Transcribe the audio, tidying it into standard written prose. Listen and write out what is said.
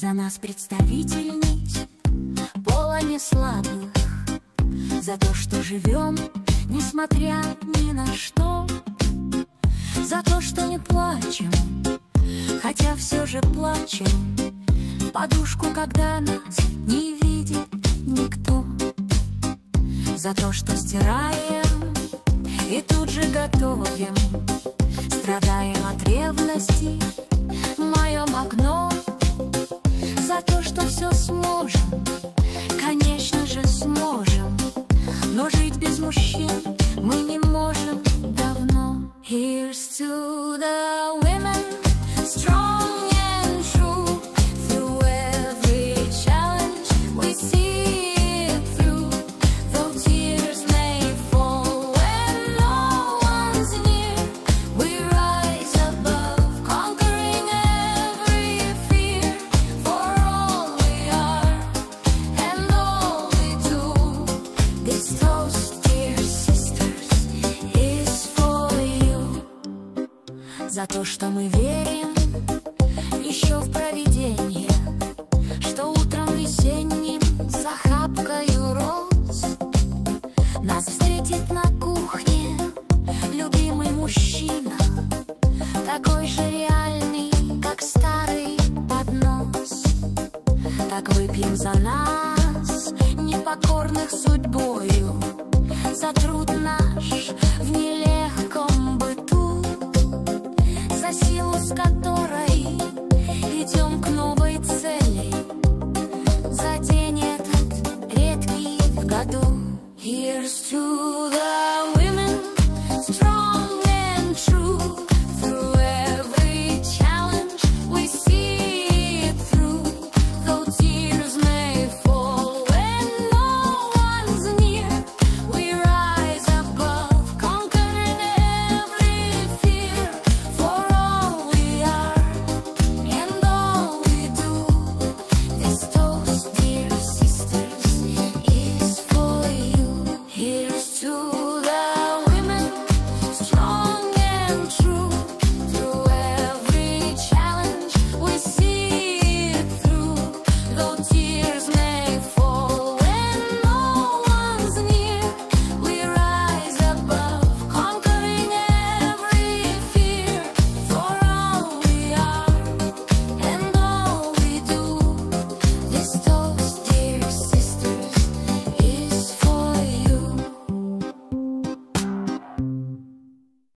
За нас представительниц пола не слабых, за то, что живем, несмотря ни на что, за то, что не плачем, хотя все же плачем, подушку, когда нас не видит никто, за то, что стираем и тут же готовим, страдаем от ревности в моем окно, за то, что все сможем, конечно же сможем, но жить без мужчин мы не можем давно. Here's to the women, strong and true, through every challenge we see it through. Though tears may fall when no one's near, we rise above, conquering every fear. For all we are and all we do, this toast, dear sisters, is for you. За то, что мы верим еще в провидение, что утром весенним с охапкою роз нас встретит на кухне любимый мужчина, такой же реальный, как старый поднос. Так выпьем за нас, непокорных судьбою, за труд наш в нелегком быту, за силу, с которой идем к новой цели, за день этот редкий в году. Here's to